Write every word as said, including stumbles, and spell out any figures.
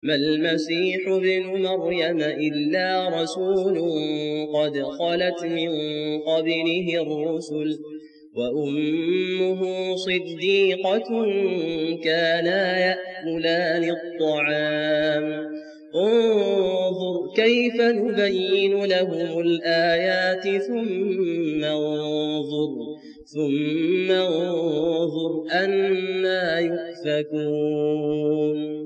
ما المسيح ابن مريم إلا رسول قد خلت من قبله الرسل وأمه صديقة كانا يأكلان الطعام انظر كيف نبين لهم الآيات ثم انظر ثم انظر أنى يؤفكون.